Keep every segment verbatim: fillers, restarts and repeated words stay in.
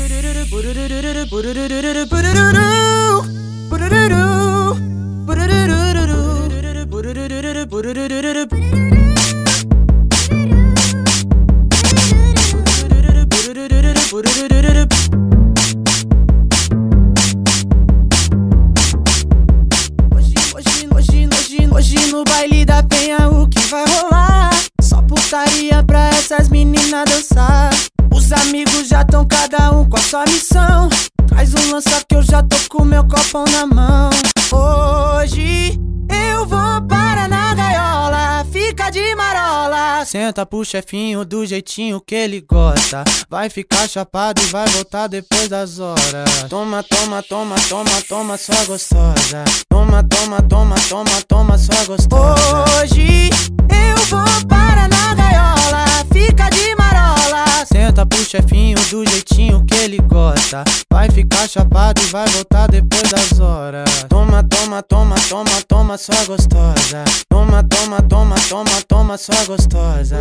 Hoje no baile da penha o que vai rolar? Só putaria pra essas meninas dançar. Os amigos já tão cada um com a sua missão. Traz um lança que eu já tô com meu copão na mão. Hoje eu vou para na gaiola, fica de marola. Senta pro chefinho do jeitinho que ele gosta. Vai ficar chapado e vai voltar depois das horas. Toma, toma, toma, toma, toma, sua gostosa. Toma, toma, toma, toma, toma, sua gostosa. Hoje eu vou para na gaiola, fica de marola. Senta pro chefinho do jeitinho que ele gosta. Vai ficar chapado e vai voltar depois das horas. Toma, toma, toma, toma, toma, sua gostosa. Toma, toma, toma, toma, toma, sua gostosa.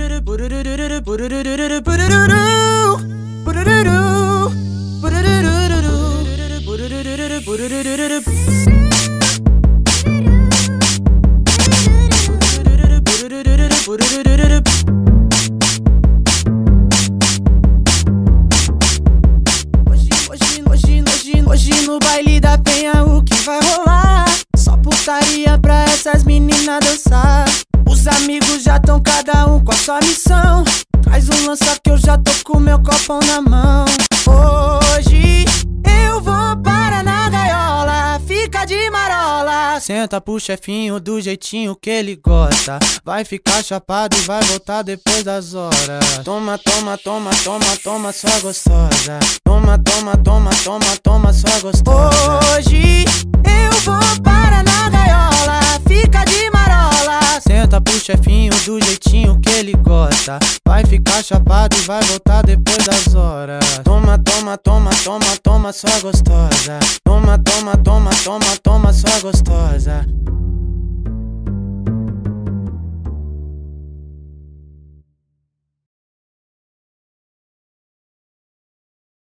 Hoje no baile da penha o que vai rolar? Só putaria pra essas meninas dançar. Os amigos já tão cada um com a sua missão. Traz um lança que eu já tô com meu copão na mão. Hoje eu vou para na gaiola, fica de marola. Senta pro chefinho do jeitinho que ele gosta. Vai ficar chapado e vai voltar depois das horas. Toma, toma, toma, toma, toma, sua gostosa. Toma, toma, toma, toma, toma, sua gostosa. Hoje eu vou para na gaiola, fica de marola. Senta pro chefinho do jeitinho que ele gosta. Vai ficar chapado e vai voltar depois das horas. Toma, toma, toma, toma, toma, sua gostosa. Toma, toma, toma, toma, toma, sua gostosa.